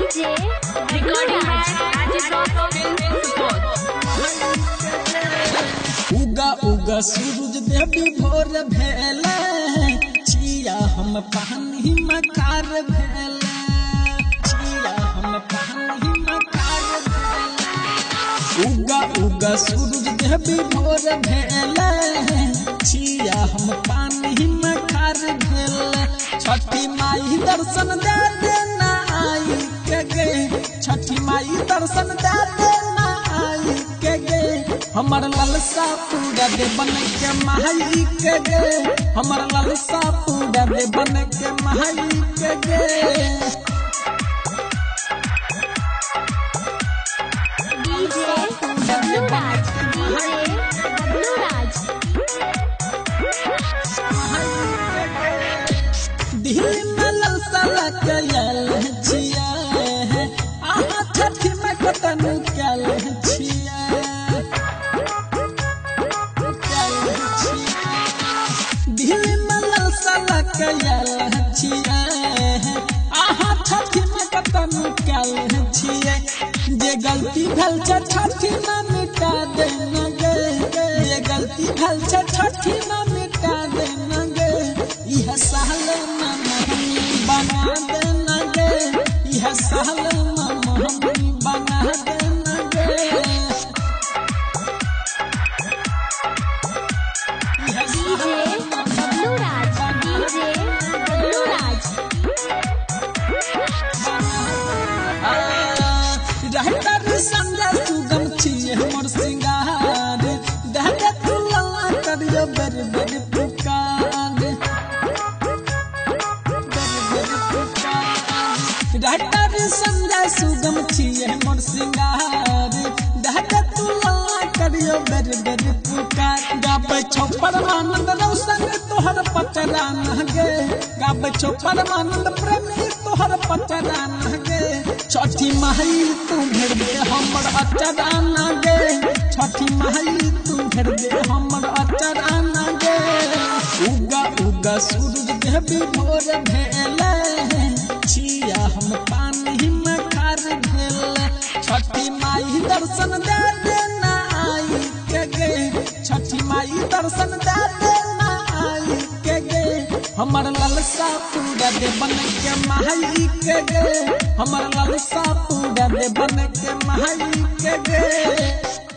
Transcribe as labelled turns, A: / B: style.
A: DJ
B: Recording by Agitprop Film Support.
C: उगा उगा सूरज देवी भोर भेले छिया हम पानी मकार भेले छिया हम पानी मकार भेले उगा उगा सूरज देवी भोर भेले छिया हम पानी मकार भेले छठी माई दर्शन दे देना आई के गे छठी माई दर्शन दे देना आई के गे हमर ललसा पूरा दे बन के महाई के गे हमर ललसा पूरा दे बन के महाई के गे
A: डीजे बबलू राज डीजे बबलू राज
C: दिल में ललसा लगल छिया आहा छठी में कतन कल छिया दिल में ललसा लगल छिया आहा छठी में कतन कल छिया जे गलती भेल छ छठी में मिटा देना गे जे गलती भेल छ छठी में मिटा देना गे यह साल मम्मी बना देना गे यह साल मम्मी बना देना गे
A: डीजे बबलू राज डीजे बबलू राज
C: रहतर संगा सुगम छिए मोर सिंगार दहके तुला करियो बर बर पुकार रहतर संगा सुगम छिए मोर सिंगार दहके तुला करियो बर बर पुकार गाबै छौ परमानंद रौशन तोहर पचरा न गे गाबै छौ परमानंद प्रेमी तोहर पचरा न गे छठी माई तू घेर दे हमर अचरा न गे छठी माई तू घेर दे हमर अचरा न गे उगा उगा सूरज देवी भोर भेले छिया हम पानी में खार भेले छठी माई दर्शन दे देना आई के गे छठी माई दर्शन दे देना आई के गे हमर ललसा पूरा दे बन के महाई के गे हमर ललसा पूरा दे बन के महाई के गे।